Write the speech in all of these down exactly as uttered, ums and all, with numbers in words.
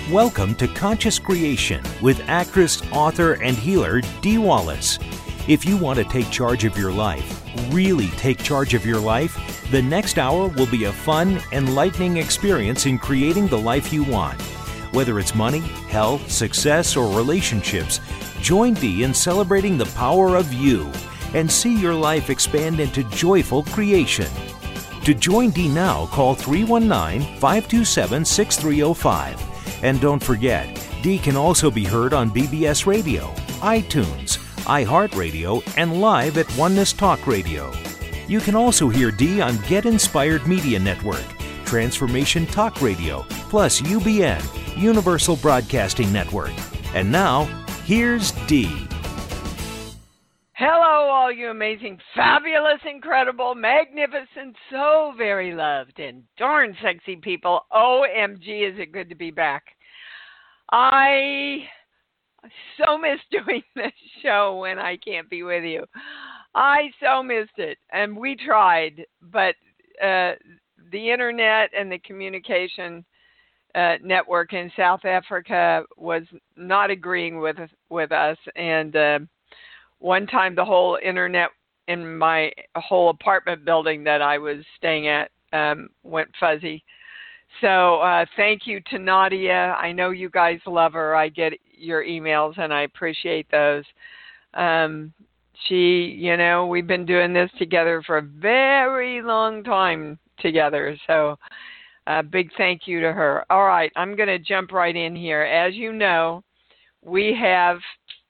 Welcome to Conscious Creation with actress, author, and healer Dee Wallace. If you want to take charge of your life, really take charge of your life, the next hour will be a fun, enlightening experience in creating the life you want. Whether it's money, health, success, or relationships, join Dee in celebrating the power of you and see your life expand into joyful creation. To join Dee now, call three one nine, five two seven, six three zero five. And don't forget, Dee can also be heard on B B S Radio, iTunes, iHeartRadio, and live at Oneness Talk Radio. You can also hear Dee on Get Inspired Media Network, Transformation Talk Radio, plus U B N, Universal Broadcasting Network. And now, here's Dee. Hello, all you amazing, fabulous, incredible, magnificent, so very loved, and darn sexy people. O M G, is it good to be back. I so miss doing this show when I can't be with you. I so missed it, and we tried, but uh, the internet and the communication uh, network in South Africa was not agreeing with with us, and uh, one time the whole internet in my whole apartment building that I was staying at um, went fuzzy. So uh, thank you to Nadia. I know you guys love her. I get your emails and I appreciate those. Um, she, you know, we've been doing this together for a very long time together. So a big thank you to her. All right, I'm going to jump right in here. As you know, we have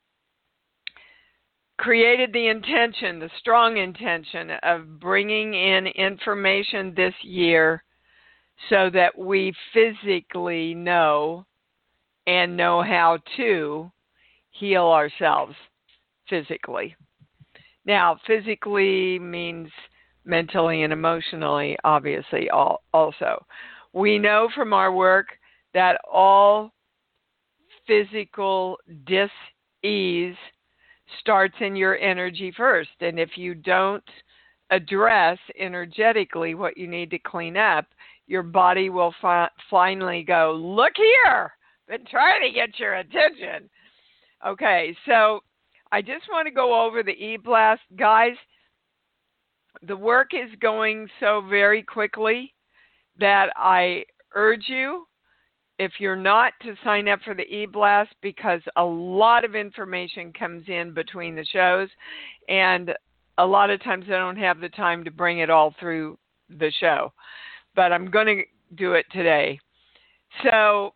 created the intention, the strong intention of bringing in information this year so that we physically know and know how to heal ourselves physically. Now, physically means mentally and emotionally, obviously, also. We know from our work that all physical dis-ease starts in your energy first. And if you don't address energetically what you need to clean up, your body will fi- finally go, look here, been trying to get your attention. Okay, so I just want to go over the e-blast. Guys, the work is going so very quickly that I urge you, if you're not, to sign up for the e-blast, because a lot of information comes in between the shows, and a lot of times I don't have the time to bring it all through the show. But I'm going to do it today. So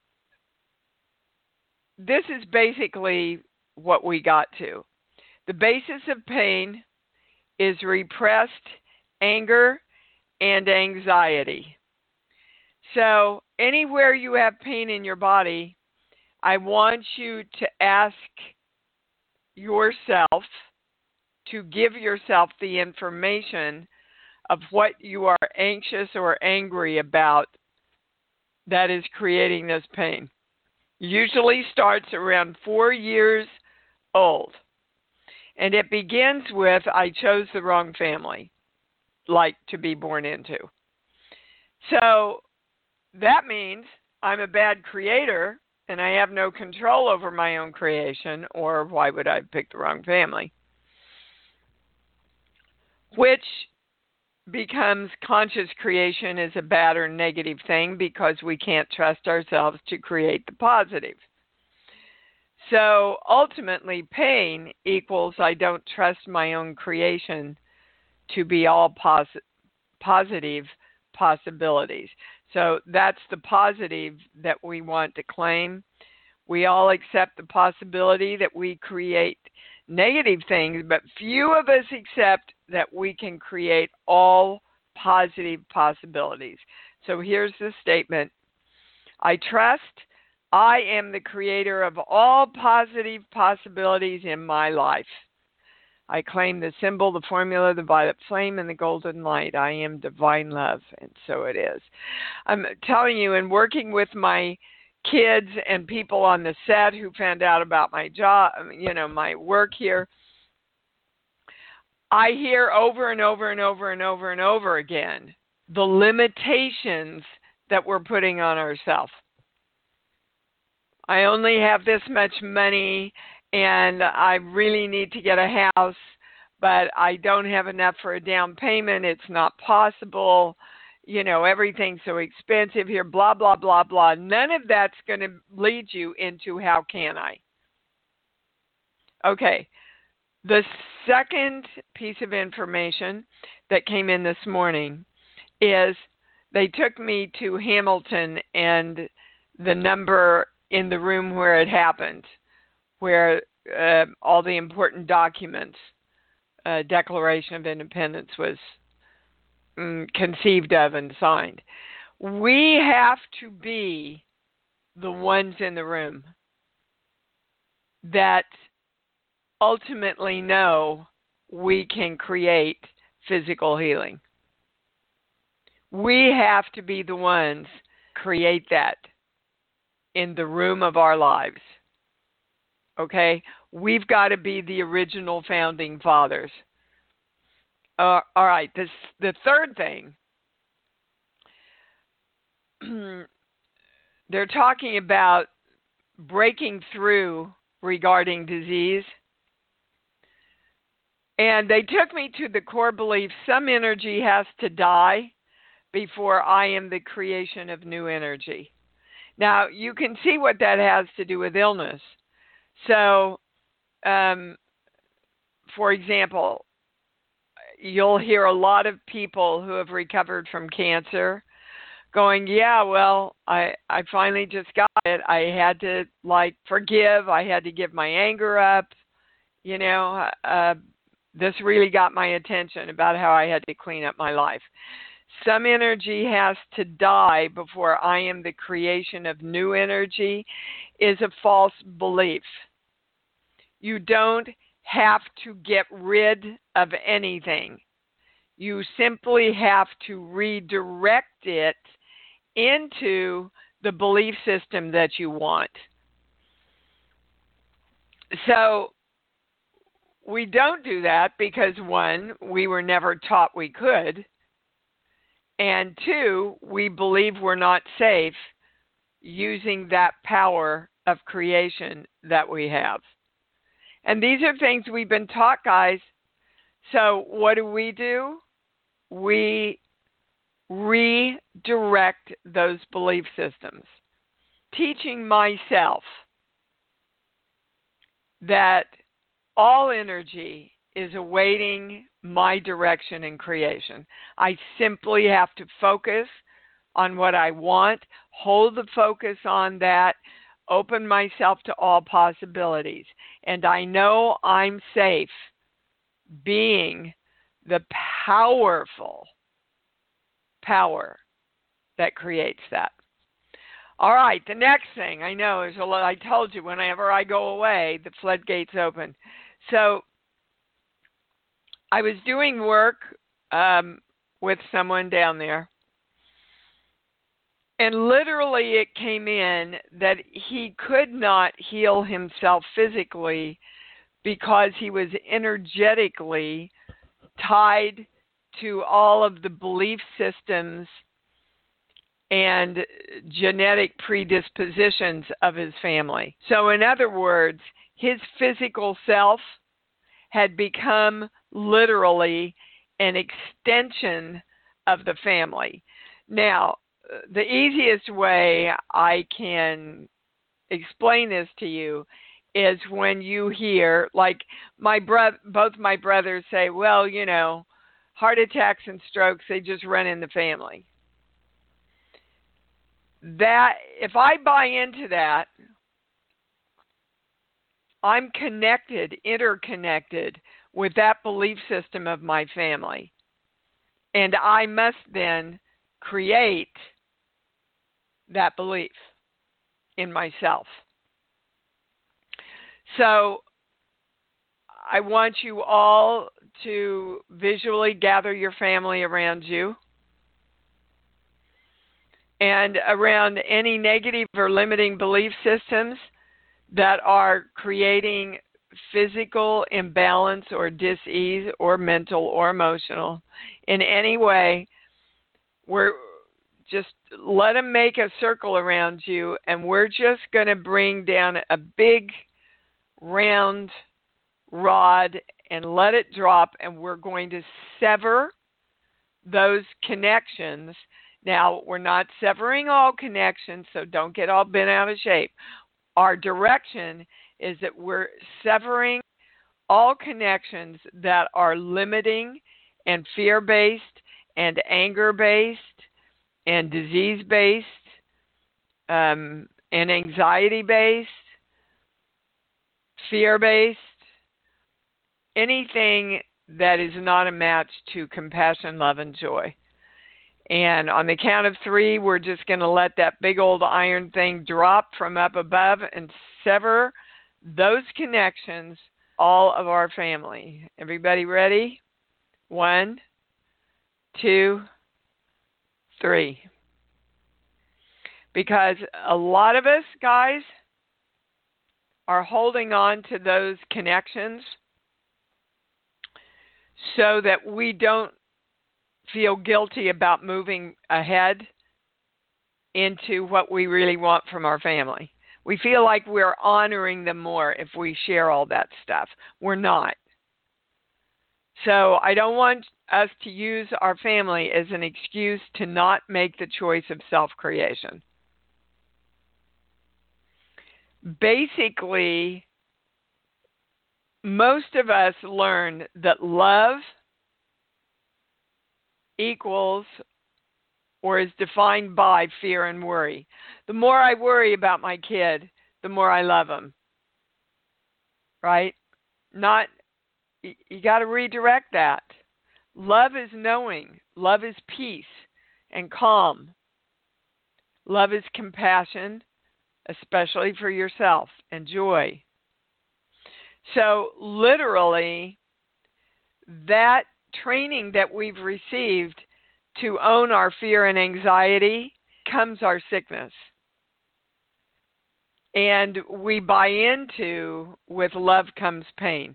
this is basically what we got to. The basis of pain is repressed anger and anxiety. So anywhere you have pain in your body, I want you to ask yourself to give yourself the information of what you are anxious or angry about that is creating this pain. Usually starts around four years old. And it begins with, I chose the wrong family, like to be born into. So that means I'm a bad creator and I have no control over my own creation, or why would I pick the wrong family? Which becomes conscious creation is a bad or negative thing because we can't trust ourselves to create the positive. So ultimately, pain equals I don't trust my own creation to be all pos- positive possibilities. So that's the positive that we want to claim. We all accept the possibility that we create negative things, but few of us accept that we can create all positive possibilities. So here's the statement. I trust I am the creator of all positive possibilities in my life. I claim the symbol, the formula, the violet flame, and the golden light. I am divine love, and so it is. I'm telling you, in working with my kids and people on the set who found out about my job, you know, my work here, I hear over and over and over and over and over again the limitations that we're putting on ourselves. I only have this much money and I really need to get a house, but I don't have enough for a down payment. It's not possible. You know, everything's so expensive here, blah, blah, blah, blah. None of that's going to lead you into how can I. Okay. The second piece of information that came in this morning is they took me to Hamilton and the number in the room where it happened, where uh, all the important documents, uh, Declaration of Independence was mm, conceived of and signed. We have to be the ones in the room that ultimately know we can create physical healing. We have to be the ones create that in the room of our lives. Okay? We've got to be the original founding fathers. Uh, all right, this, the third thing, they're talking about breaking through regarding disease. And they took me to the core belief, some energy has to die before I am the creation of new energy. Now, you can see what that has to do with illness. So, um, for example, you'll hear a lot of people who have recovered from cancer going, yeah, well, I, I finally just got it. I had to, like, forgive. I had to give my anger up. You know, uh, this really got my attention about how I had to clean up my life. Some energy has to die before I am the creation of new energy is a false belief. You don't have to get rid of anything. You simply have to redirect it into the belief system that you want. So we don't do that because, one, we were never taught we could. And two, we believe we're not safe using that power of creation that we have. And these are things we've been taught, guys. So what do we do? We redirect those belief systems, teaching myself that all energy is awaiting my direction in creation. I simply have to focus on what I want, hold the focus on that, open myself to all possibilities. And I know I'm safe being the powerful power that creates that. All right, the next thing I know is, I told you, whenever I go away, the floodgates open. So I was doing work um, with someone down there, and literally it came in that he could not heal himself physically because he was energetically tied to all of the belief systems and genetic predispositions of his family. So in other words, his physical self had become literally an extension of the family. Now, the easiest way I can explain this to you is when you hear, like my bro- both my brothers say, well, you know, heart attacks and strokes, they just run in the family. That, if I buy into that, I'm connected, interconnected with that belief system of my family. And I must then create that belief in myself. So I want you all to visually gather your family around you and around any negative or limiting belief systems that are creating physical imbalance or dis-ease or mental or emotional in any way. We're just let them make a circle around you, and we're just going to bring down a big round rod and let it drop, and we're going to sever those connections. Now, we're not severing all connections, so don't get all bent out of shape. Our direction is that we're severing all connections that are limiting and fear-based and anger-based and disease-based um, and anxiety-based, fear-based, anything that is not a match to compassion, love, and joy. And on the count of three, we're just going to let that big old iron thing drop from up above and sever those connections, all of our family. Everybody ready? One, two, three. Because a lot of us, guys, are holding on to those connections so that we don't feel guilty about moving ahead into what we really want from our family. We feel like we're honoring them more if we share all that stuff. We're not. So I don't want us to use our family as an excuse to not make the choice of self-creation. Basically, most of us learn that love equals or is defined by fear and worry. The more I worry about my kid, the more I love him. Right? Not, you got to redirect that. Love is knowing. Love is peace and calm. Love is compassion, especially for yourself, and joy. So literally, that training that we've received to own our fear and anxiety becomes our sickness. And we buy into, with love comes pain.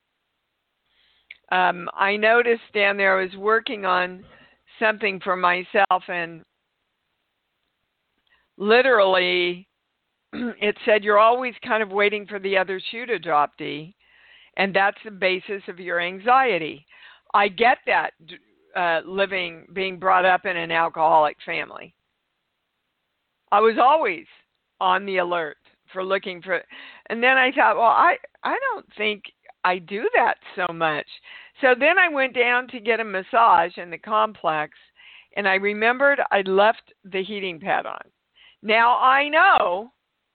Um, I noticed down there I was working on something for myself, and literally it said you're always kind of waiting for the other shoe to drop, Dee, and that's the basis of your anxiety. I get that, uh, living, being brought up in an alcoholic family. I was always on the alert for looking for, and then I thought, well, I, I don't think I do that so much. So then I went down to get a massage in the complex, and I remembered I'd left the heating pad on. Now I know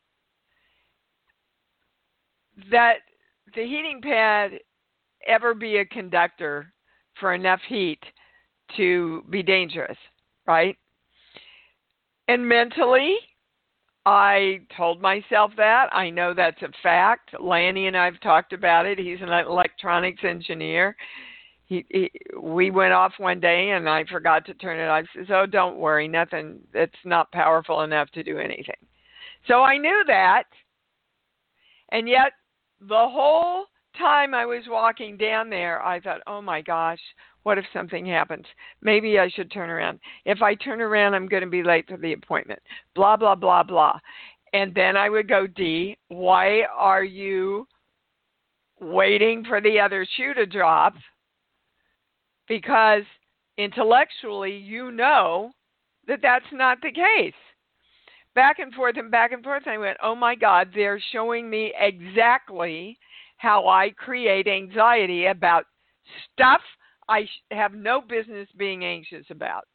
that the heating pad ever be a conductor for enough heat to be dangerous, right? And mentally, I told myself that. I know that's a fact. Lanny and I have talked about it. He's an electronics engineer. He, he, we went off one day and I forgot to turn it on. I says, oh, don't worry, nothing. It's not powerful enough to do anything. So I knew that. And yet, the whole time I was walking down there, I thought, oh my gosh, what if something happens? Maybe I should turn around. If I turn around, I'm going to be late for the appointment. Blah, blah, blah, blah. And then I would go, Dee, why are you waiting for the other shoe to drop? Because intellectually, you know that that's not the case. Back and forth and back and forth, I went, oh my God, they're showing me exactly how I create anxiety about stuff I have no business being anxious about.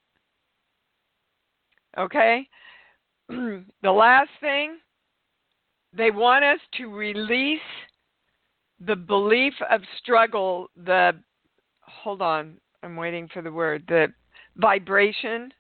Okay? The last thing, they want us to release the belief of struggle, the, hold on, I'm waiting for the word, the vibration,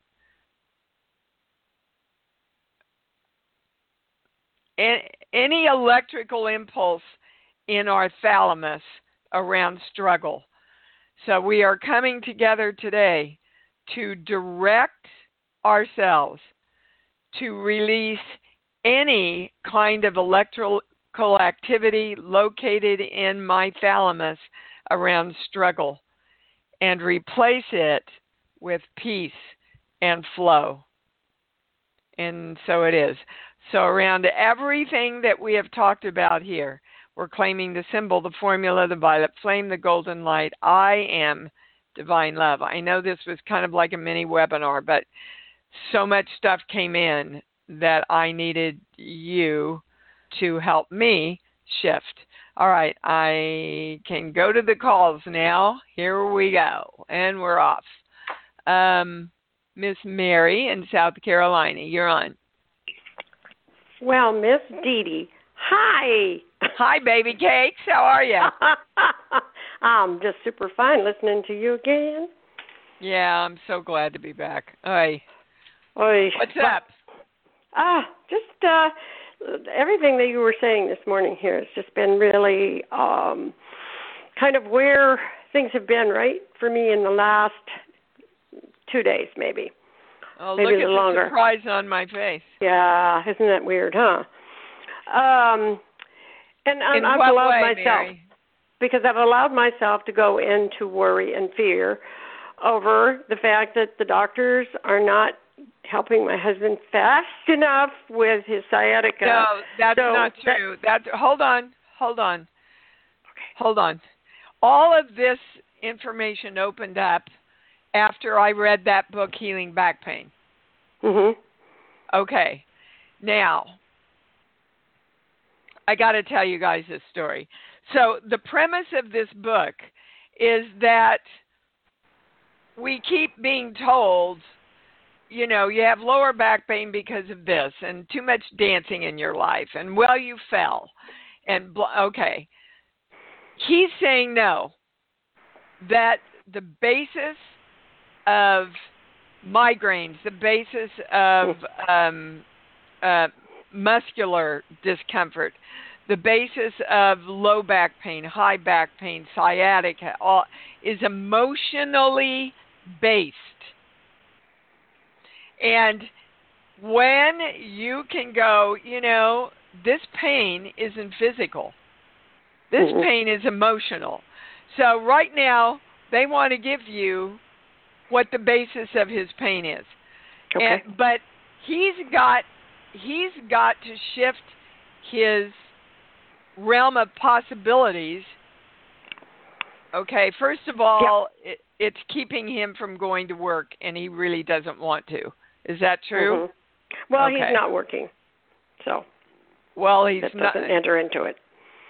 any electrical impulse in our thalamus around struggle. So we are coming together today to direct ourselves to release any kind of electrical activity located in my thalamus around struggle and replace it with peace and flow. And so it is. So around everything that we have talked about here, we're claiming the symbol, the formula, the violet flame, the golden light. I am divine love. I know this was kind of like a mini webinar, but so much stuff came in that I needed you to help me shift. All right, I can go to the calls now. Here we go. And we're off. Um, Miss Mary in South Carolina, you're on. Well, Miss Dee Dee, hi. Hi, baby cakes. How are you? I'm just super fine listening to you again. Yeah, I'm so glad to be back. Oi. Oi. What's up? Ah, just uh, everything that you were saying this morning here has just been really um, kind of where things have been, right, for me in the last two days maybe. Oh, maybe look at longer. the surprise on my face. Yeah, isn't that weird, huh? Um, and in I've what allowed way, myself, Mary? because I've allowed myself to go into worry and fear over the fact that the doctors are not helping my husband fast enough with his sciatica. No, that's so not true. That, that's hold on, hold on, okay. hold on. All of this information opened up after I read that book, Healing Back Pain. Mhm. Okay. Now, I got to tell you guys this story. So the premise of this book is that we keep being told, you know, you have lower back pain because of this and too much dancing in your life. And, well, you fell. And, okay. He's saying no, that the basis of migraines, the basis of um, uh, muscular discomfort, the basis of low back pain, high back pain, sciatica, all, is emotionally based. And when you can go, you know, this pain isn't physical. This mm-hmm. pain is emotional. So right now, they want to give you what the basis of his pain is. Okay. And, but he's got he's got to shift his realm of possibilities. Okay, first of all, yep. it, it's keeping him from going to work, and he really doesn't want to. Is that true? Mm-hmm. Well, okay. he's not working, so well, he's that not. doesn't enter into it.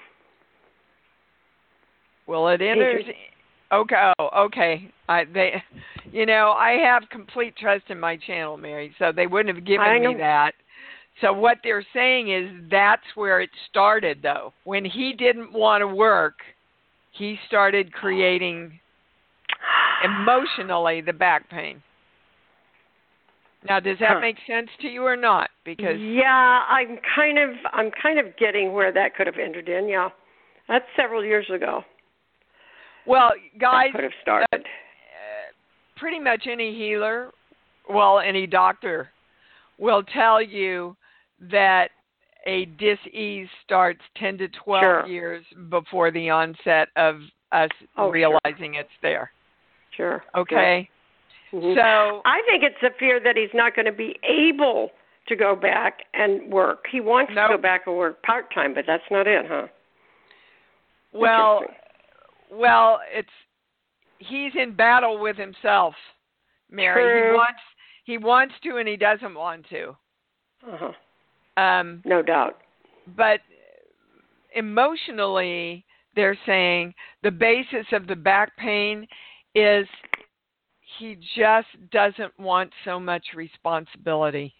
Well, it enters. Okay, oh, okay. I they, you know, I have complete trust in my channel, Mary. So they wouldn't have given me that. So what they're saying is that's where it started, though. When he didn't want to work, he started creating emotionally the back pain. Now, does that huh. make sense to you or not? Because yeah, I'm kind of I'm kind of getting where that could have entered in. Yeah, that's several years ago. Well, guys, that could have started. Uh, pretty much any healer, well, any doctor, will tell you that a dis-ease starts ten to twelve sure. years before the onset of us oh, realizing sure. it's there. Sure. Okay. Yeah. Mm-hmm. So I think it's the fear that he's not going to be able to go back and work. He wants nope. to go back and work part-time, but that's not it, huh? Well, well, it's he's in battle with himself, Mary. True. He wants he wants to and he doesn't want to. Uh-huh. Um, no doubt. But emotionally, they're saying the basis of the back pain is he just doesn't want so much responsibility.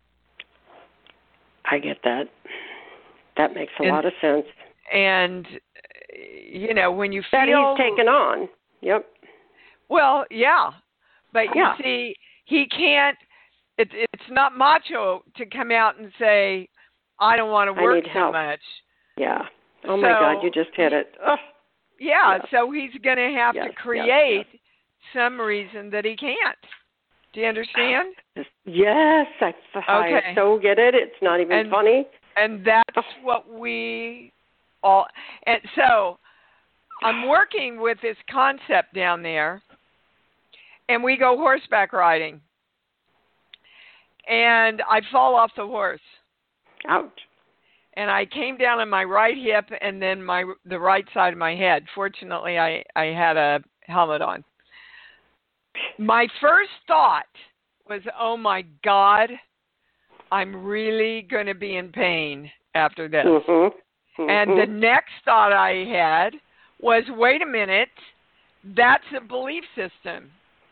I get that. That makes a and, lot of sense. And, you know, when you that feel... That he's taken on. Yep. Well, yeah. But you yeah. see, he can't... It, it's not macho to come out and say, I don't want to work so help. much. Yeah. Oh, so, my God, you just hit it. Ugh. Yeah, yeah, so he's going to have yes, to create yes, yes. some reason that he can't. Do you understand? Yes, I, I okay. so get it. It's not even and, funny. And that's what we all... And so I'm working with this concept down there, and we go horseback riding. and I fall off the horse. Ouch. And I came down on my right hip and then my the right side of my head. Fortunately, I, I had a helmet on. My first thought was, oh, my God, I'm really going to be in pain after this. Mm-hmm. Mm-hmm. And the next thought I had was, wait a minute, that's a belief system.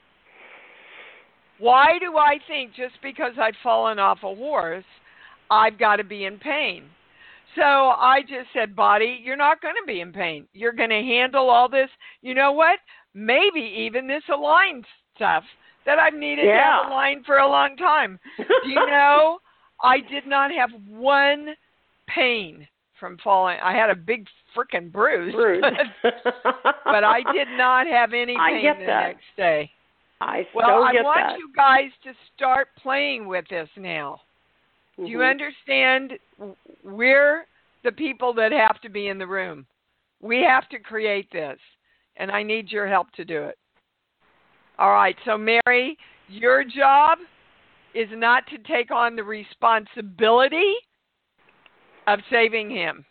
Why do I think just because I've fallen off a horse, I've got to be in pain? So I just said, body, you're not going to be in pain. You're going to handle all this. You know what? Maybe even this aligned stuff that I've needed yeah. to have aligned for a long time. Do you know, I did not have one pain from falling. I had a big freaking bruise, bruise. But, but I did not have any I pain get the that. next day. I well, so I get want that. you guys to start playing with this now. Mm-hmm. Do you understand? We're the people that have to be in the room. We have to create this, and I need your help to do it. All right, so Mary, your job is not to take on the responsibility of saving him.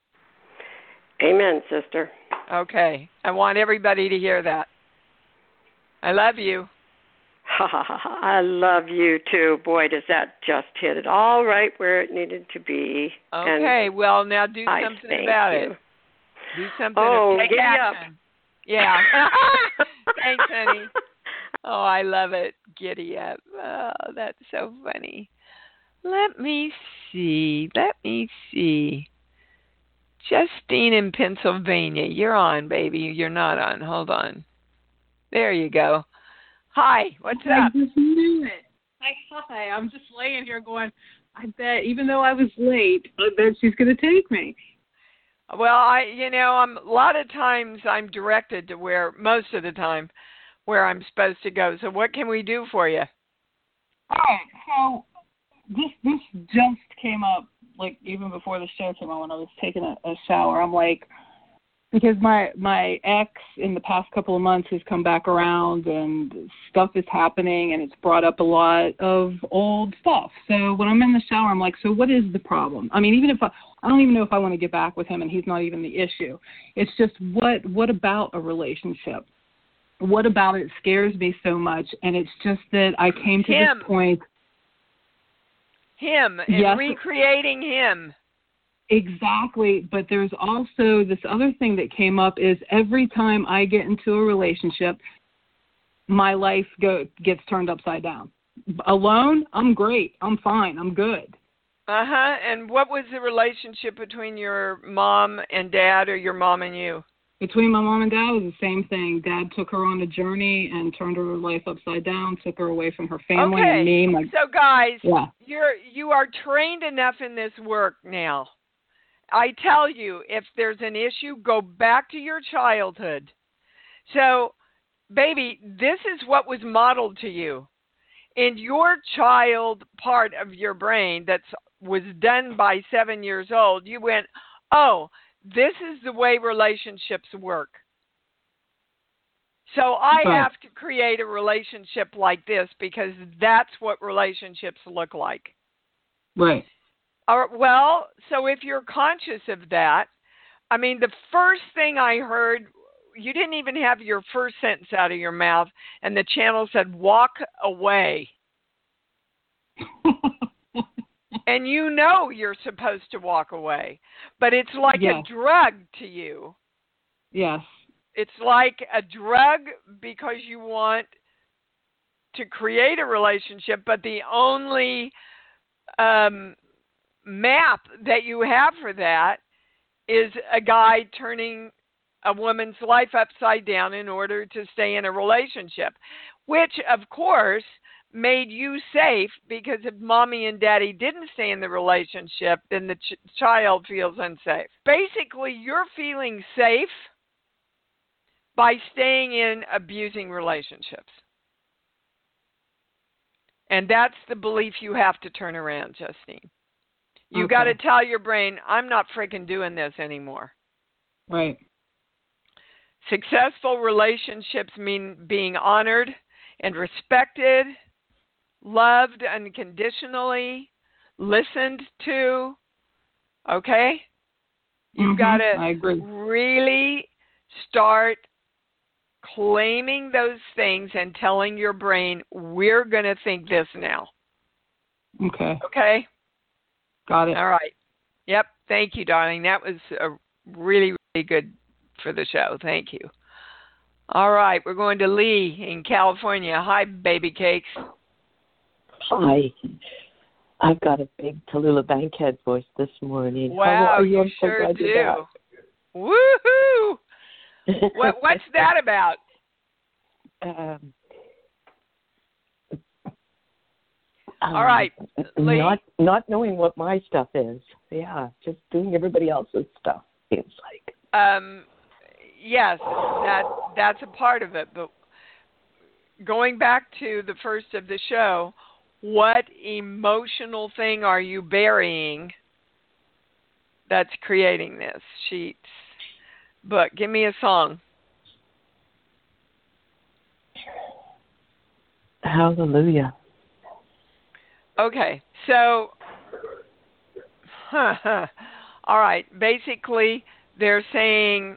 Amen, sister. Okay, I want everybody to hear that. I love you. I love you too. Boy, does that just hit it all right where it needed to be. Okay, and well, now do I something about you. it. Do something. Oh, take giddy action. up. Yeah. Thanks, honey. Oh, I love it. Giddy up. Oh, that's so funny. Let me see. Let me see. Justine in Pennsylvania. You're on, baby. You're not on. Hold on. There you go. Hi. What's I up? just knew it. Hi, hi. I'm just laying here going, I bet, even though I was late, I bet she's going to take me. Well, I, you know, I'm a lot of times I'm directed to where, most of the time, where I'm supposed to go. So what can we do for you? All right. So this this just came up, like, even before the show came on when I was taking a, a shower. I'm like, because my my ex in the past couple of months has come back around and stuff is happening and it's brought up a lot of old stuff. So when I'm in the shower, I'm like, so what is the problem? I mean, even if I, I don't even know if I want to get back with him and he's not even the issue. It's just what what about a relationship? What about it scares me so much? And it's just that I came to Him. this point. Him and yes. recreating him. Exactly, but there's also this other thing that came up is every time I get into a relationship, my life go, gets turned upside down. Alone, I'm great. I'm fine. I'm good. Uh-huh. And what was the relationship between your mom and dad or your mom and you? Between my mom and dad, it was the same thing. Dad took her on a journey and turned her life upside down, took her away from her family okay. and me. My, so, guys, yeah. you're, you are trained enough in this work now. I tell you, if there's an issue, go back to your childhood. So, baby, this is what was modeled to you. In your child part of your brain that was done by seven years old, you went, oh, this is the way relationships work. So I right. have to create a relationship like this because that's what relationships look like. Right. Uh, well, so if you're conscious of that, I mean, the first thing I heard, you didn't even have your first sentence out of your mouth, and the channel said, walk away. And you know you're supposed to walk away, but it's like yes. a drug to you. Yes. It's like a drug because you want to create a relationship, but the only um, map that you have for that is a guy turning a woman's life upside down in order to stay in a relationship, which, of course, made you safe because if mommy and daddy didn't stay in the relationship, then the ch- child feels unsafe. Basically, you're feeling safe by staying in abusing relationships. And that's the belief you have to turn around, Justine. You okay. got to tell your brain, I'm not freaking doing this anymore. Right. Successful relationships mean being honored and respected loved unconditionally, listened to. Okay? You've mm-hmm. got to really start claiming those things and telling your brain, we're going to think this now. Okay. Okay? Got it. All right. Yep. Thank you, darling. That was a really, really good for the show. Thank you. All right. We're going to Lee in California. Hi, baby cakes. Hi. I've got a big Tallulah Bankhead voice this morning. Wow, How are you? you I'm so sure glad do. you're back. Woohoo! what, what's that about? Um, All right, Lee. Not not knowing what my stuff is. Yeah, just doing everybody else's stuff, seems like. Um, yes, that that's a part of it. But going back to the first of the show, what emotional thing are you burying that's creating this? Sheets. But give me a song. Hallelujah. Okay, so, all right, basically they're saying,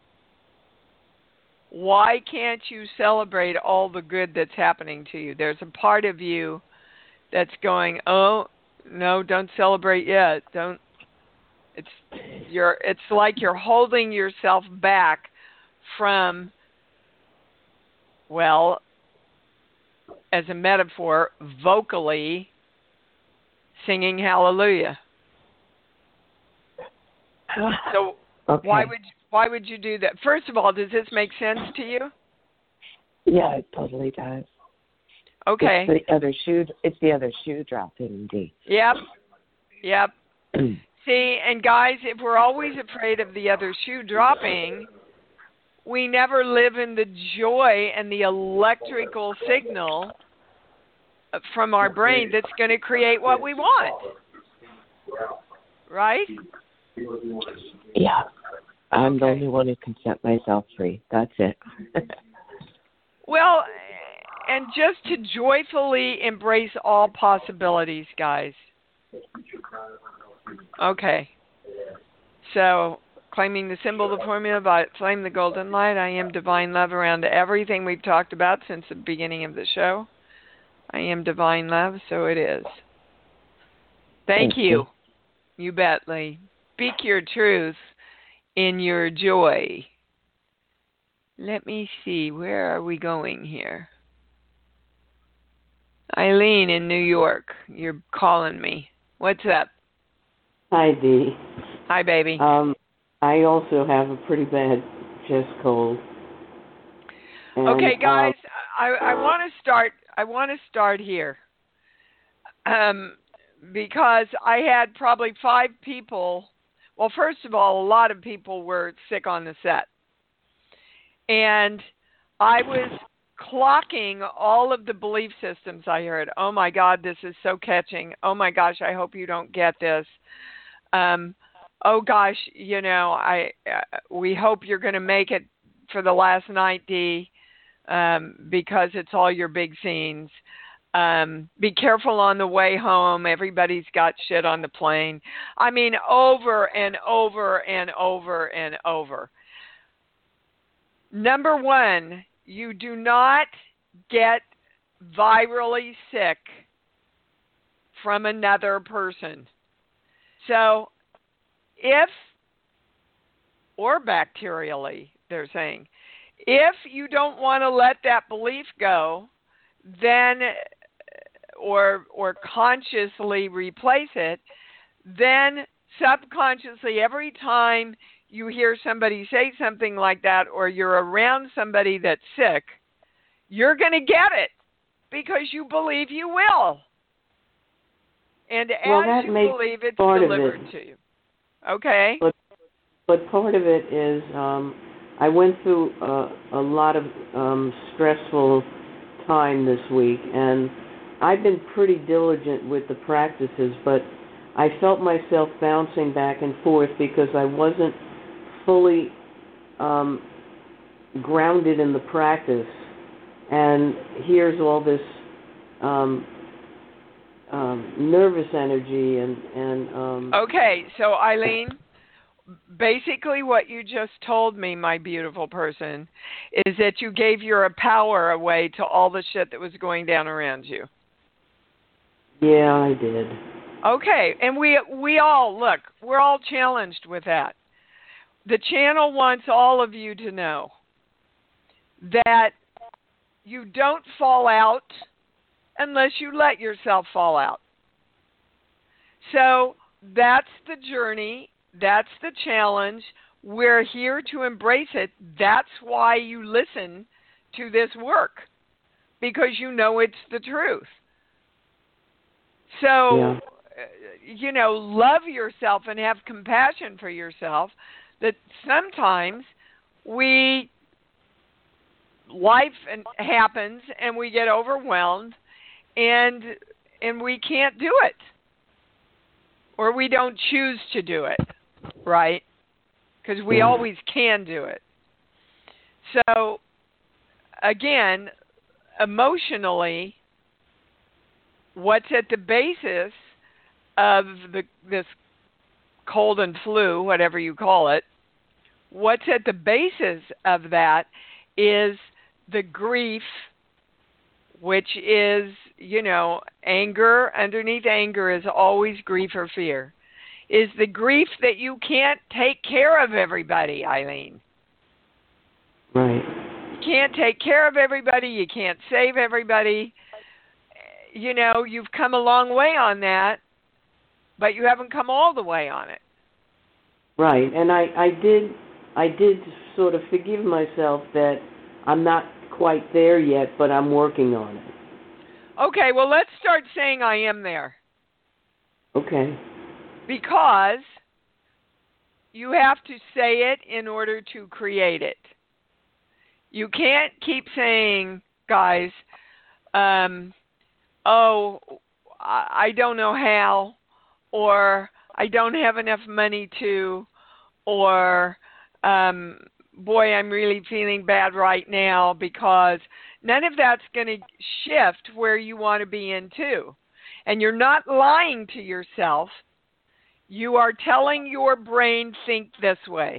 why can't you celebrate all the good that's happening to you? There's a part of you that's going, oh, no, don't celebrate yet. Don't. It's you're. It's like you're holding yourself back from, well, as a metaphor, vocally singing hallelujah. So okay. why would why would you do that? First of all, does this make sense to you? Yeah, it totally does. Okay. It's the other shoe. It's the other shoe dropping, indeed. Yep. Yep. See, and guys, if we're always afraid of the other shoe dropping, we never live in the joy and the electrical signal from our brain that's going to create what we want. Right? Yeah. I'm okay. the only one who can set myself free. That's it. Well, and just to joyfully embrace all possibilities, guys. Okay. So, claiming the symbol, the formula, by flame the golden light, I am divine love around everything we've talked about since the beginning of the show. I am divine love, so it is. Thank, Thank you. you. You bet, Lee. Speak your truth in your joy. Let me see, where are we going here? Eileen in New York, you're calling me. What's up? Hi, Dee. Hi, baby. Um, I also have a pretty bad chest cold. And, okay, guys, uh, I, I want to start. I want to start here, um, because I had probably five people. Well, first of all, a lot of people were sick on the set, and I was clocking all of the belief systems I heard. Oh my God, this is so catching. Oh my gosh, I hope you don't get this. Um, oh gosh, you know, I uh, we hope you're going to make it for the last night, Dee, um, because it's all your big scenes. Um, be careful on the way home. Everybody's got shit on the plane. I mean, over and over and over and over. Number one, you do not get virally sick from another person. So if, or bacterially, they're saying, if you don't want to let that belief go, then, or or consciously replace it, then subconsciously every time you hear somebody say something like that or you're around somebody that's sick, you're going to get it because you believe you will. And well, as you believe, it's delivered it. to you. Okay? But, but part of it is um, I went through a, a lot of um, stressful time this week, and I've been pretty diligent with the practices, but I felt myself bouncing back and forth because I wasn't fully um, grounded in the practice. And here's all this um, um, nervous energy and and. Um, okay, so Eileen, basically what you just told me, my beautiful person, is that you gave your power away to all the shit that was going down around you. Yeah, I did. Okay, and we we all, look, we're all challenged with that. The channel wants all of you to know that you don't fall out unless you let yourself fall out. So that's the journey. That's the challenge. We're here to embrace it. That's why you listen to this work, because you know it's the truth. So, yeah. you know, love yourself and have compassion for yourself. That sometimes we, life happens and we get overwhelmed and and we can't do it. Or we don't choose to do it, right? Because we yeah. always can do it. So, again, emotionally, what's at the basis of the this cold and flu, whatever you call it, what's at the basis of that is the grief, which is, you know, anger. Underneath anger is always grief or fear. Is the grief that you can't take care of everybody, Eileen. Right. You can't take care of everybody. You can't save everybody. You know, you've come a long way on that, but you haven't come all the way on it. Right, and I, I did I did sort of forgive myself that I'm not quite there yet, but I'm working on it. Okay, well, let's start saying I am there. Okay. Because you have to say it in order to create it. You can't keep saying, guys, um, oh, I don't know how, or I don't have enough money to, or um, boy, I'm really feeling bad right now, because none of that's going to shift where you want to be into. And you're not lying to yourself. You are telling your brain, think this way.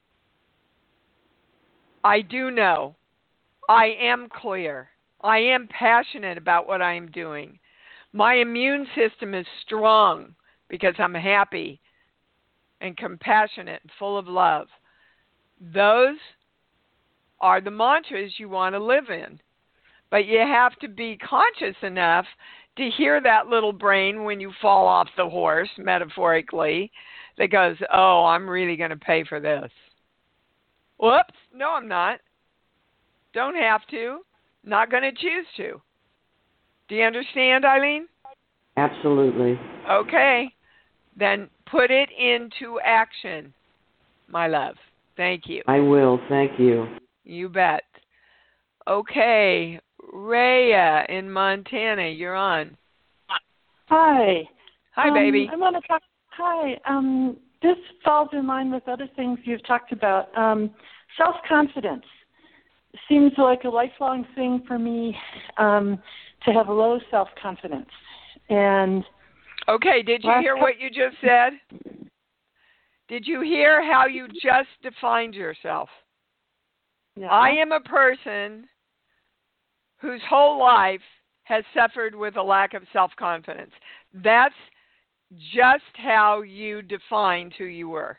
I do know. I am clear. I am passionate about what I am doing. My immune system is strong because I'm happy and compassionate and full of love. Those are the mantras you want to live in. But you have to be conscious enough to hear that little brain when you fall off the horse, metaphorically, that goes, oh, I'm really going to pay for this. Whoops, no, I'm not. Don't have to. Not going to choose to. Do you understand, Eileen? Absolutely. Okay. Then put it into action, my love. Thank you. I will. Thank you. You bet. Okay. Rhea in Montana, you're on. Hi. Hi, um, baby. I want to talk. Hi. Um, this falls in line with other things you've talked about. Um, self-confidence seems like a lifelong thing for me, um, to have low self-confidence. And okay, did you hear what you just said? Did you hear how you just defined yourself? Yeah. I am a person whose whole life has suffered with a lack of self-confidence. That's just how you defined who you were.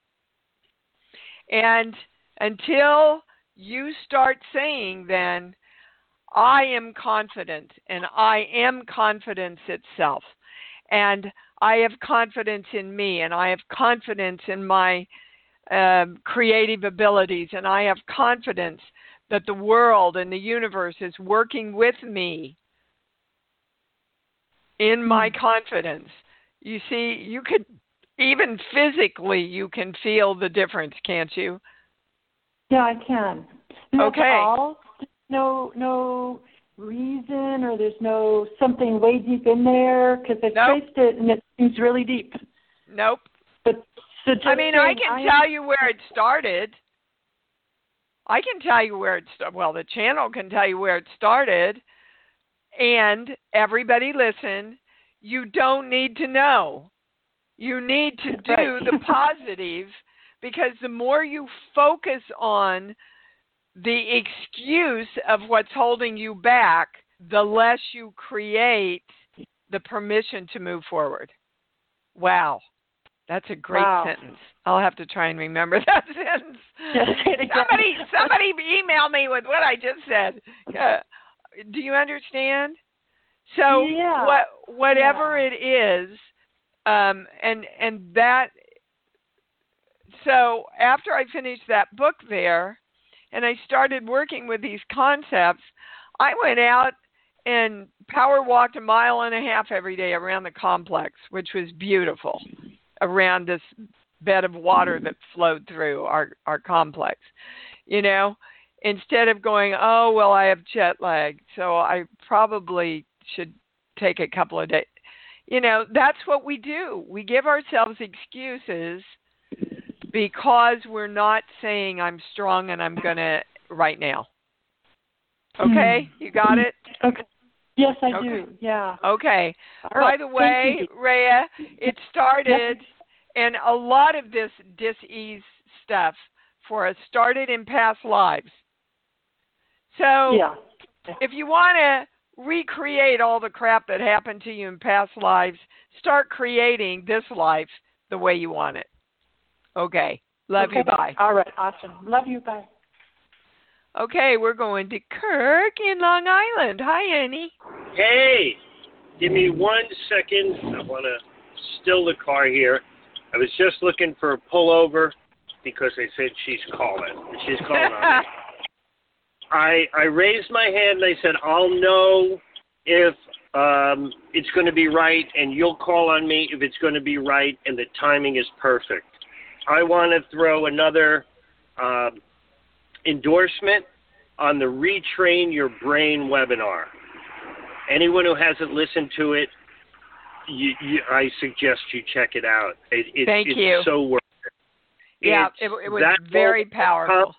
And until you start saying then, I am confident, and I am confidence itself, and I have confidence in me, and I have confidence in my uh, creative abilities, and I have confidence that the world and the universe is working with me in my confidence. You see, you could, even physically, you can feel the difference, can't you? Yeah, I can. And that's okay. all? No, no reason, or there's no something way deep in there, because I've nope. traced it and it seems really deep. Nope. But so just I mean, I can I tell am... you where it started. I can tell you where it started. Well, the channel can tell you where it started. And everybody listen, you don't need to know. You need to do Right. the positive, because the more you focus on the excuse of what's holding you back, the less you create the permission to move forward. Wow. That's a great Wow. sentence. I'll have to try and remember that sentence. somebody, somebody email me with what I just said. Uh, do you understand? So Yeah. what, whatever Yeah. it is, um, and and that. So after I finished that book there, and I started working with these concepts, I went out and power walked a mile and a half every day around the complex, which was beautiful, around this bed of water that flowed through our, our complex. You know, instead of going, oh, well, I have jet lag, so I probably should take a couple of days. You know, that's what we do. We give ourselves excuses because we're not saying I'm strong and I'm going to right now. Okay? You got it? Okay. Yes, I Okay. do. Yeah. Okay. All By right. the way, Thank you. Rhea, it started, and a lot of this dis-ease stuff for us started in past lives. So Yeah. if you want to recreate all the crap that happened to you in past lives, start creating this life the way you want it. Okay. Love Okay. you. Bye. All right. Awesome. Love you. Bye. Okay, we're going to Kirk in Long Island. Hi, Annie. Hey, give me one second. I want to still the car here. I was just looking for a pullover because they said she's calling. She's calling on me. I I raised my hand and I said, I'll know if um, it's going to be right, and you'll call on me if it's going to be right and the timing is perfect. I want to throw another um, endorsement on the Retrain Your Brain webinar. Anyone who hasn't listened to it, you, you, I suggest you check it out. It, it, Thank it's you. so worth it. Yeah, It's it, it was that very moment powerful.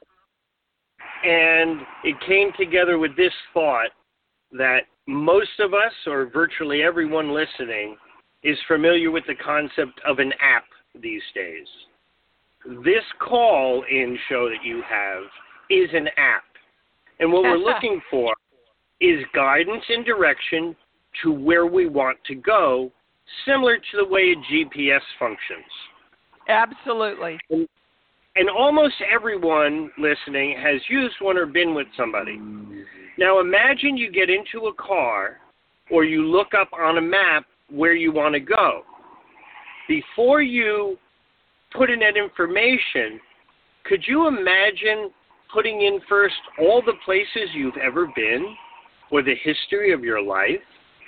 And it came together with this thought that most of us, or virtually everyone listening, is familiar with the concept of an app these days. This call-in show that you have is an app. And what we're looking for is guidance and direction to where we want to go, similar to the way a G P S functions. Absolutely. And, and almost everyone listening has used one or been with somebody. Now imagine you get into a car or you look up on a map where you want to go. Before you put in that information, could you imagine putting in first all the places you've ever been or the history of your life?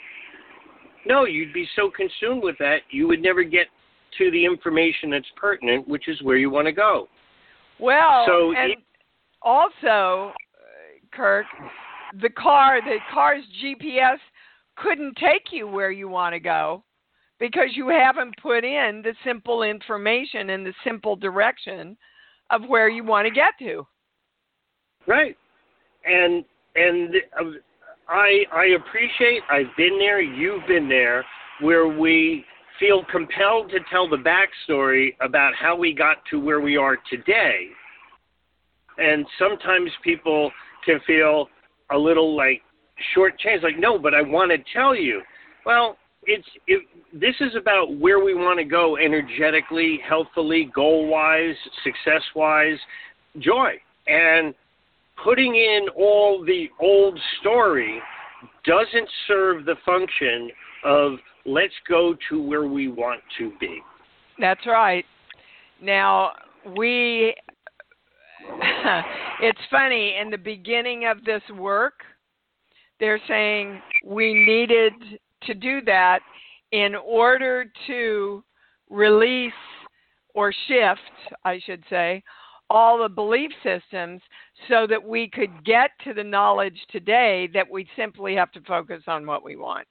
No, you'd be so consumed with that, you would never get to the information that's pertinent, which is where you want to go. Well, so and it, also, Kirk, the car, the car's G P S couldn't take you where you want to go because you haven't put in the simple information and the simple direction of where you want to get to. Right. And and uh, I I appreciate, I've been there, you've been there, where we feel compelled to tell the backstory about how we got to where we are today. And sometimes people can feel a little like shortchanged, like, no, but I want to tell you. Well, it's it, this is about where we want to go energetically, healthfully, goal-wise, success-wise, joy. And putting in all the old story doesn't serve the function of let's go to where we want to be. That's right. Now, we, it's funny, in the beginning of this work, they're saying we needed to do that in order to release or shift, I should say, all the belief systems so that we could get to the knowledge today that we simply have to focus on what we want.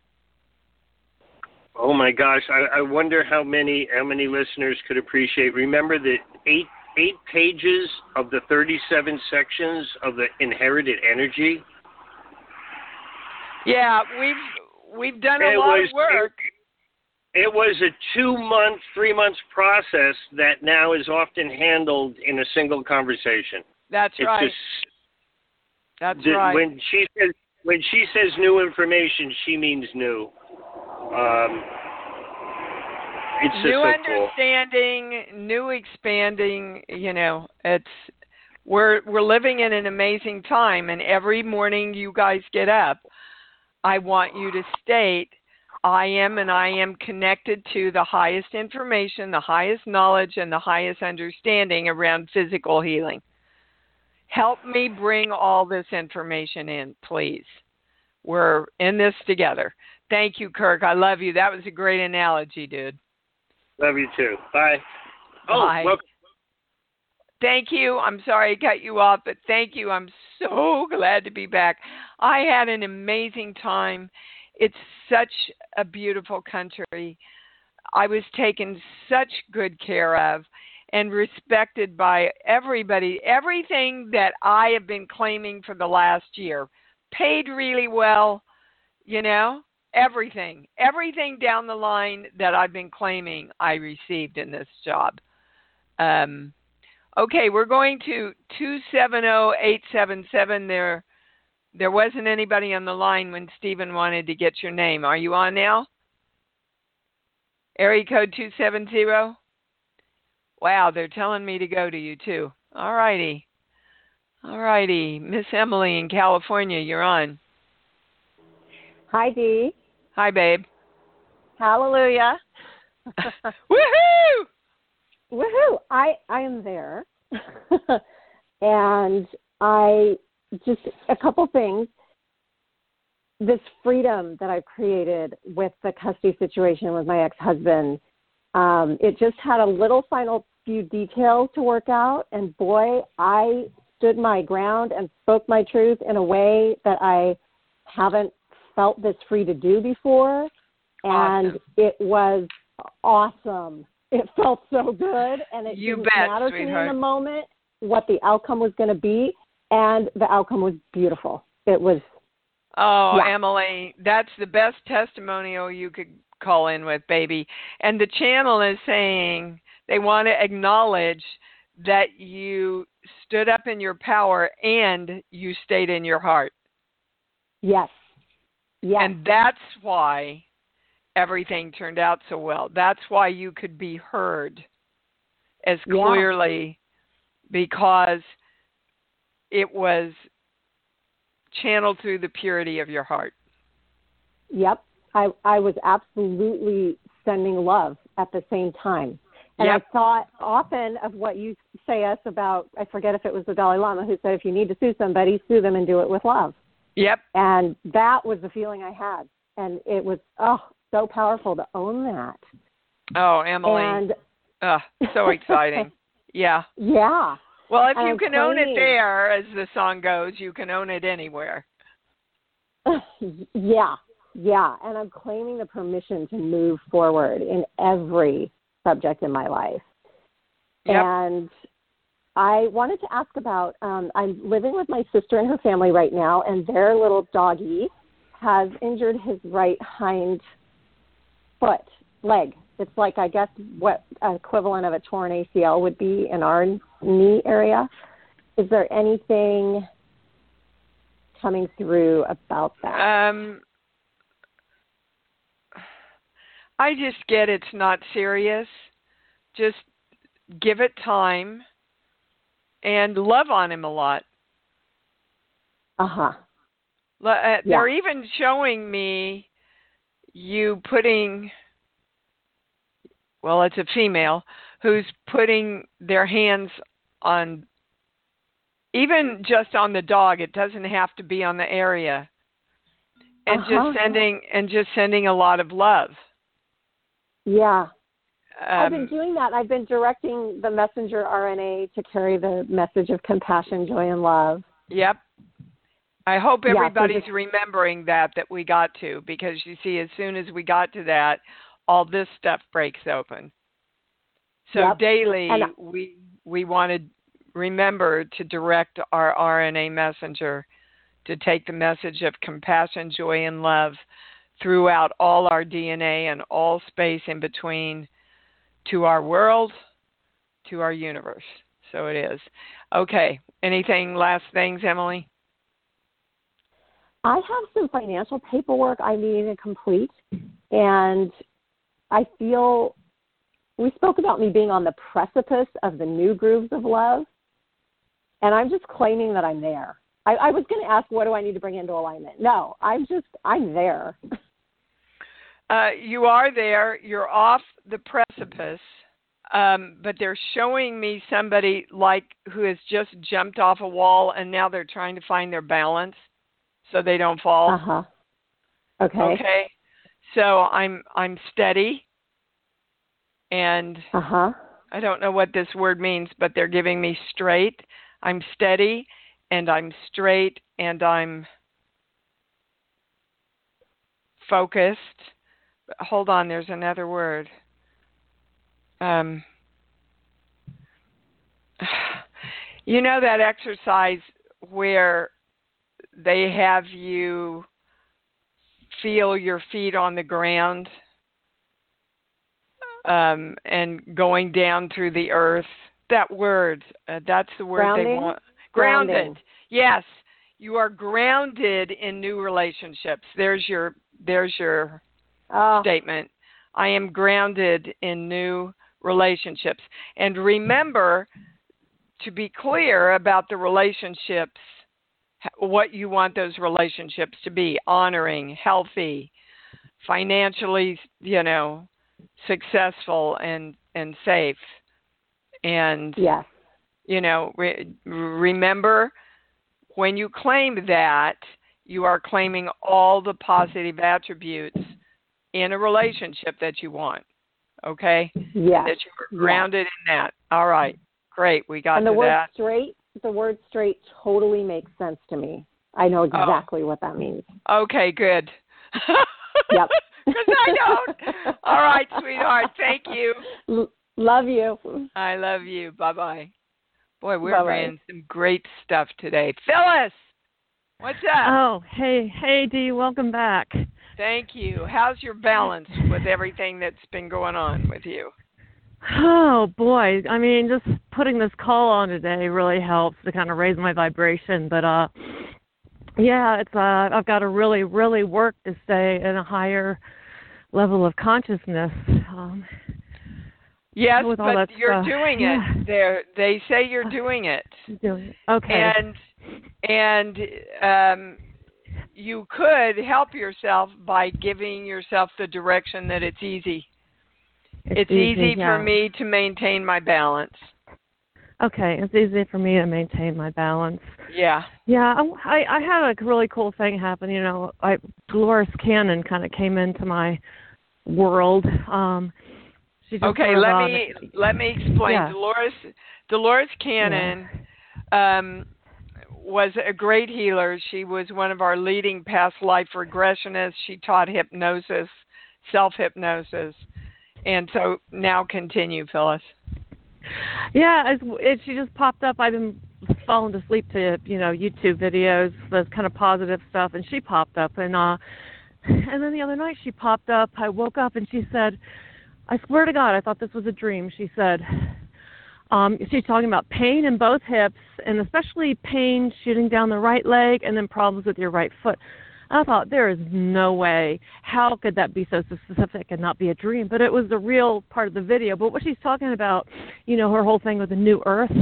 Oh my gosh, I, I wonder how many how many listeners could appreciate. Remember the eight eight pages of the thirty-seven sections of the inherited energy? Yeah, we've we've done a it lot was, of work. It, it was a two-month, three-month process that now is often handled in a single conversation. That's it's right. Just, That's the, right. When she says when she says new information, she means new. Um, it's just new so understanding, cool. new expanding. You know, it's we're we're living in an amazing time, and every morning you guys get up, I want you to state, I am and I am connected to the highest information, the highest knowledge, and the highest understanding around physical healing. Help me bring all this information in, please. We're in this together. Thank you, Kirk. I love you. That was a great analogy, dude. Love you too. Bye. Oh, Bye. Welcome. Thank you. I'm sorry I cut you off, but thank you. I'm so glad to be back. I had an amazing time. It's such a beautiful country. I was taken such good care of and respected by everybody. Everything that I have been claiming for the last year, paid really well, you know, everything. Everything down the line that I've been claiming I received in this job. Um, okay, we're going to two seven zero, eight seven seven. There, there wasn't anybody on the line when Stephen wanted to get your name. Are you on now? Area code two seven zero. Wow, they're telling me to go to you too. All righty. All righty. Miss Emily in California, you're on. Hi, Dee. Hi, babe. Hallelujah. Woohoo! Woohoo! I, I am there. And I just, a couple things. This freedom that I've created with the custody situation with my ex-husband, um, it just had a little final few details to work out. And boy, I stood my ground and spoke my truth in a way that I haven't felt this free to do before. And awesome. It was awesome. It felt so good. And it you didn't bet, matter sweetheart. to me in the moment what the outcome was going to be. And the outcome was beautiful. It was. Oh, yeah. Emily, that's the best testimonial you could call in with, baby. And the channel is saying they want to acknowledge that you stood up in your power and you stayed in your heart. Yes. Yes. And that's why everything turned out so well. That's why you could be heard as clearly, yeah. because it was channeled through the purity of your heart. Yep. I, I was absolutely sending love at the same time. And yep. I thought often of what you say us about, I forget if it was the Dalai Lama who said, if you need to sue somebody, sue them and do it with love. Yep. And that was the feeling I had. And it was, oh, so powerful to own that. Oh, Emily. And oh, so exciting. Yeah. Yeah. Well, if and you I'm can claiming, own it there, as the song goes, you can own it anywhere. Yeah. Yeah. And I'm claiming the permission to move forward in every subject in my life. Yep. And I wanted to ask about, um, I'm living with my sister and her family right now, and their little doggy has injured his right hind foot, leg. It's like, I guess, what equivalent of a torn A C L would be in our knee area. Is there anything coming through about that? Um, I just get it's not serious. Just give it time and love on him a lot. Uh-huh. Uh, yeah. They're even showing me you putting, well, it's a female who's putting their hands on, even just on the dog. It doesn't have to be on the area. And uh-huh. just sending and just sending a lot of love. Yeah. Um, I've been doing that. I've been directing the messenger R N A to carry the message of compassion, joy, and love. Yep. I hope everybody's yeah, so just, remembering that, that we got to, because you see, as soon as we got to that, all this stuff breaks open. So yep. daily, and, we we want to remember to direct our R N A messenger to take the message of compassion, joy, and love throughout all our D N A and all space in between to our world, to our universe. So it is. Okay. Anything, last things, Emily? I have some financial paperwork I need to complete, and I feel we spoke about me being on the precipice of the new grooves of love, and I'm just claiming that I'm there. I, I was going to ask, what do I need to bring into alignment? No, I'm just, I'm there. Uh, you are there. You're off the precipice, um, but they're showing me somebody like who has just jumped off a wall, and now they're trying to find their balance so they don't fall. Uh-huh. Okay. Okay. So I'm I'm steady, and uh-huh. I don't know what this word means, but they're giving me straight. I'm steady, and I'm straight, and I'm focused. Hold on, there's another word. Um, you know that exercise where they have you feel your feet on the ground um, and going down through the earth? That word, uh, that's the word Grounding? they want. Grounding. Grounded. Yes, you are grounded in new relationships. There's your there's your oh. statement. I am grounded in new relationships. And remember to be clear about the relationships, what you want those relationships to be: honoring, healthy, financially, you know, successful and, and safe. And, yes. you know, re- remember when you claim that, you are claiming all the positive attributes in a relationship that you want. Okay? Yes. That you are grounded yes. in that. All right. Great. We got and the to word that. straight, the word straight totally makes sense to me. I know exactly oh. what that means. Okay, good. Yep. Because I don't. All right, sweetheart. Thank you. L- love you. I love you. Bye-bye. Boy, we're Bye-bye. bringing some great stuff today. Phyllis, what's up? Oh, hey, hey, Dee, welcome back. Thank you. How's your balance with everything that's been going on with you? Oh, boy. I mean, just putting this call on today really helps to kind of raise my vibration. But, uh, yeah, it's uh, I've got to really, really work to stay in a higher level of consciousness. Um, yes, but you're stuff. doing yeah. it. They're, they say you're doing it. Doing it. Okay. And, and um, you could help yourself by giving yourself the direction that it's easy. It's, it's easy, easy yeah. for me to maintain my balance. Okay, it's easy for me to maintain my balance. Yeah. Yeah, I I had a really cool thing happen. You know, I Dolores Cannon kind of came into my world. Um, she just okay, sort of, let uh, me let me explain. yeah. Dolores Dolores Cannon yeah. um, was a great healer. She was one of our leading past life regressionists. She taught hypnosis, self-hypnosis. And so now continue, Phyllis. Yeah, it's, it, she just popped up. I've been falling asleep to, you know, YouTube videos, those kind of positive stuff, and she popped up. And uh, and then the other night she popped up. I woke up and she said, I swear to God, I thought this was a dream. She said, um, she's talking about pain in both hips, and especially pain shooting down the right leg and then problems with your right foot. I thought, there is no way. How could that be so specific and not be a dream? But it was the real part of the video. But what she's talking about, you know, her whole thing with the new earth.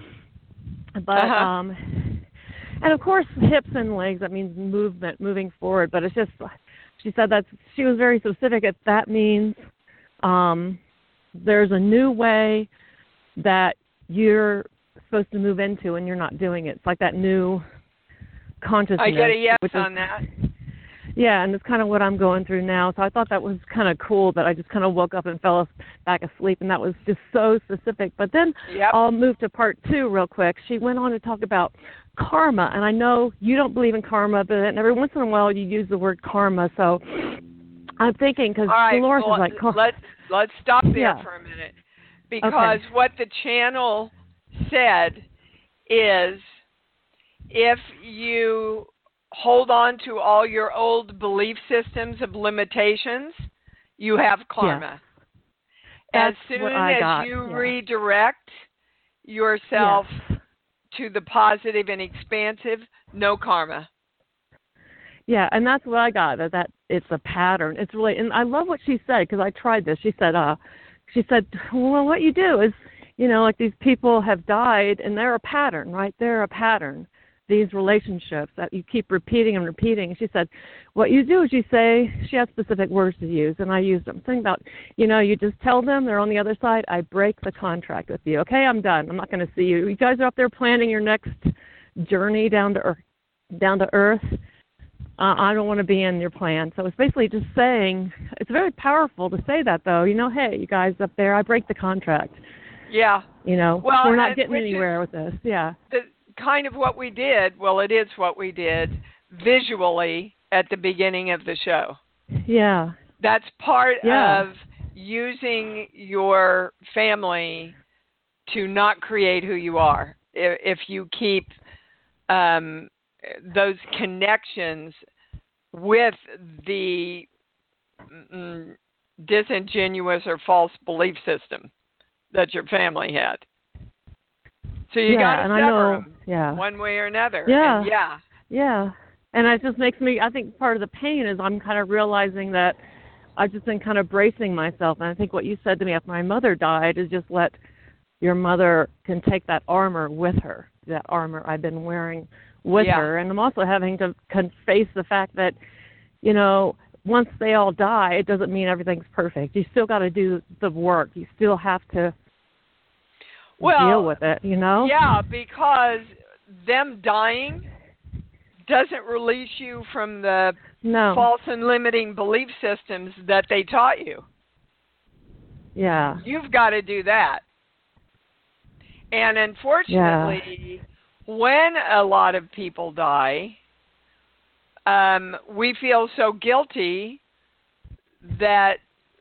But, uh-huh. um, and of course, hips and legs, that means movement, moving forward. But it's just, she said that she was very specific. That that means um, there's a new way that you're supposed to move into and you're not doing it. It's like that new consciousness. I get a yes which on is, that. Yeah, and it's kind of what I'm going through now. So I thought that was kind of cool that I just kind of woke up and fell back asleep, and that was just so specific. But then yep. I'll move to part two real quick. She went on to talk about karma, and I know you don't believe in karma, but every once in a while you use the word karma. So I'm thinking, because right, Dolores well, is like, oh. let's let's stop there yeah. for a minute, because okay. what the channel said is, if you hold on to all your old belief systems of limitations, you have karma. That's as soon what I as got. you yeah. redirect yourself yes. to the positive and expansive, no karma. Yeah, and that's what I got. That, that it's a pattern. It's really, and I love what she said because I tried this. She said, uh, she said, well, what you do is, you know, like these people have died, and they're a pattern, right? They're a pattern. These relationships that you keep repeating and repeating. And she said, what you do is you say, she has specific words to use, and I used them. Think about, you know, you just tell them they're on the other side, I break the contract with you. Okay, I'm done. I'm not going to see you. You guys are up there planning your next journey down to earth. Down to earth. Uh, I don't want to be in your plan. So it's basically just saying, it's very powerful to say that, though. You know, hey, you guys up there, I break the contract. Yeah. You know, well, we're not getting anywhere with this. Yeah. The, kind of what we did, well, it is what we did visually at the beginning of the show. Yeah. That's part yeah. of using your family to not create who you are. If, if you keep um, those connections with the mm, disingenuous or false belief system that your family had. So you yeah, got to and sever I know, them yeah. one way or another. Yeah. And yeah. Yeah. And it just makes me, I think part of the pain is I'm kind of realizing that I've just been kind of bracing myself. And I think what you said to me after my mother died is just let your mother can take that armor with her, that armor I've been wearing with yeah. her. And I'm also having to face the fact that, you know, once they all die, it doesn't mean everything's perfect. You still got to do the work. You still have to well, deal with it, you know? Yeah, because them dying doesn't release you from the no. false and limiting belief systems that they taught you. Yeah. You've got to do that. And unfortunately, yeah. when a lot of people die, um, we feel so guilty that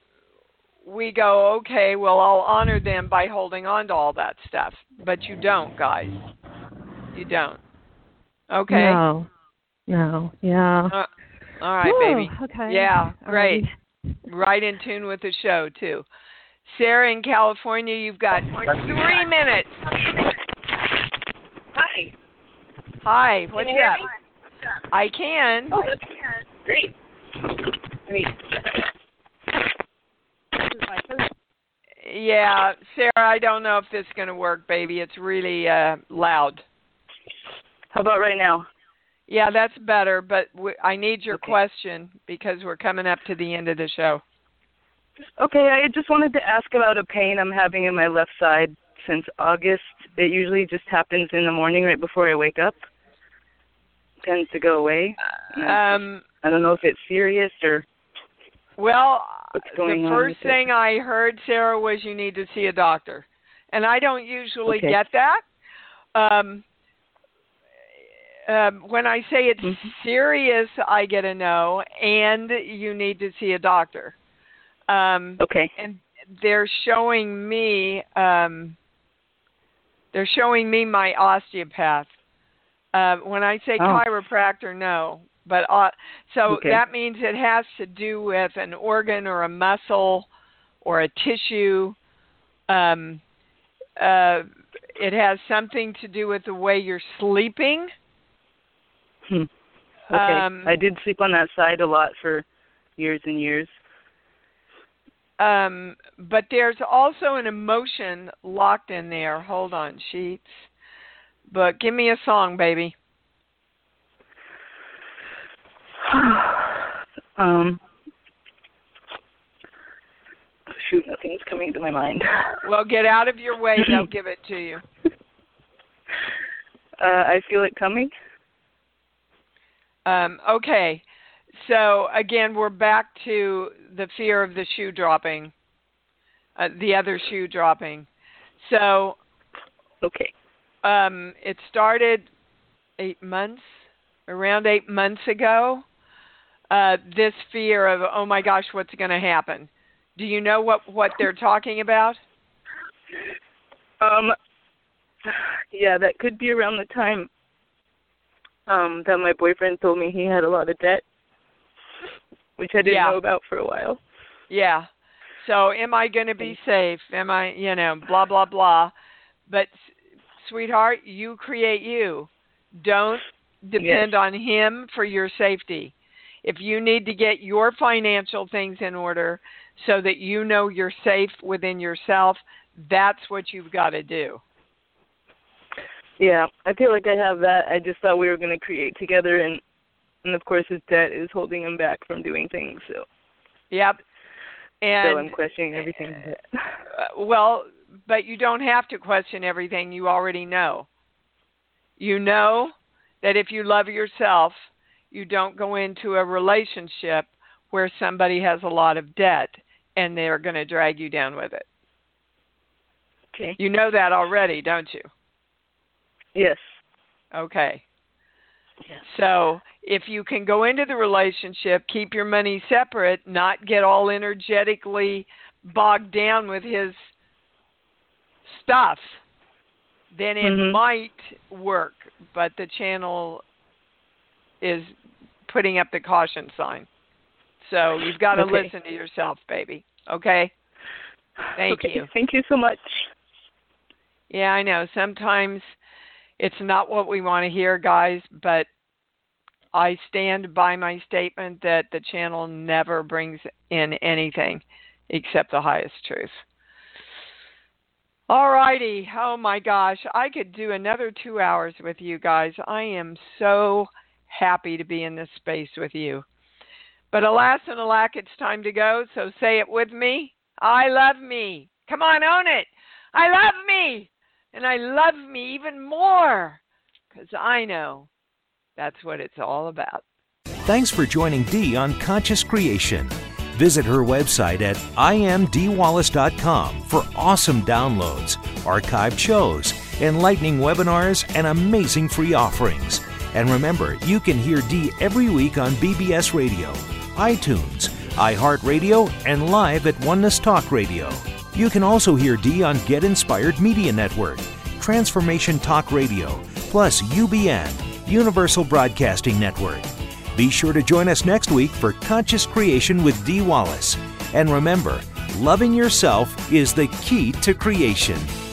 we go, okay, well, I'll honor them by holding on to all that stuff. But you don't, guys. You don't. Okay? No. No. Yeah. Uh, all right, Ooh, baby. Okay. Yeah, great. Right. right in tune with the show, too. Sarah in California, you've got three minutes. Hi. Hi. What's can you up? Hear me? I can. Oh, great. Great. Yeah, Sarah, I don't know if this is going to work, baby. It's really uh, loud. How about right now? Yeah, that's better, but w- I need your okay. question because we're coming up to the end of the show. Okay, I just wanted to ask about a pain I'm having in my left side since August. It usually just happens in the morning right before I wake up. It tends to go away. Um, I don't know if it's serious or well, what's going the on first with thing it. I heard, Sarah, was you need to see a doctor. And I don't usually okay. get that. Um, um, when I say it's mm-hmm. serious, I get a no, and you need to see a doctor. Um, okay. And they're showing me, um, they're showing me my osteopath. Uh, when I say oh. chiropractor, no. But uh, so okay. that means it has to do with an organ or a muscle or a tissue. Um, uh, it has something to do with the way you're sleeping. Hmm. Okay. Um, I did sleep on that side a lot for years and years. Um, but there's also an emotion locked in there. Hold on, sheets. But give me a song, baby. um, shoot, nothing's coming to my mind. Well, get out of your way. They'll give it to you. Uh, I feel it coming. Um, okay. So, again, we're back to the fear of the shoe dropping, uh, the other shoe dropping. So, okay. Um, it started eight months, around eight months ago, uh, this fear of, oh, my gosh, what's going to happen? Do you know what, what they're talking about? Um, yeah, that could be around the time um, that my boyfriend told me he had a lot of debt, which I didn't yeah. know about for a while. Yeah. So am I going to be safe? Am I, you know, blah, blah, blah. But, sweetheart, you create you. Don't depend yes. on him for your safety. If you need to get your financial things in order so that you know you're safe within yourself, that's what you've got to do. Yeah, I feel like I have that. I just thought we were going to create together, and, and of course his debt is holding him back from doing things. So. Yep. And so I'm questioning everything. Uh, well, but you don't have to question everything. You already know. You know that if you love yourself, you don't go into a relationship where somebody has a lot of debt and they're going to drag you down with it. Okay. You know that already, don't you? Yes. Okay. Yes. So if you can go into the relationship, keep your money separate, not get all energetically bogged down with his stuff, then it mm-hmm. might work. But the channel is putting up the caution sign. So you've got to okay. listen to yourself, baby. Okay? Thank okay. you. Thank you so much. Yeah, I know. Sometimes it's not what we want to hear, guys, but I stand by my statement that the channel never brings in anything except the highest truth. All righty. Oh, my gosh. I could do another two hours with you guys. I am so happy to be in this space with you. But alas and alack, it's time to go, so say it with me. I love me. Come on, own it. I love me. And I love me even more because I know that's what it's all about. Thanks for joining Dee on Conscious Creation. Visit her website at I am dee wallace dot com for awesome downloads, archived shows, enlightening webinars, and amazing free offerings. And remember, you can hear Dee every week on B B S Radio, iTunes, iHeartRadio, and live at Oneness Talk Radio. You can also hear Dee on Get Inspired Media Network, Transformation Talk Radio, plus U B N, Universal Broadcasting Network. Be sure to join us next week for Conscious Creation with Dee Wallace. And remember, loving yourself is the key to creation.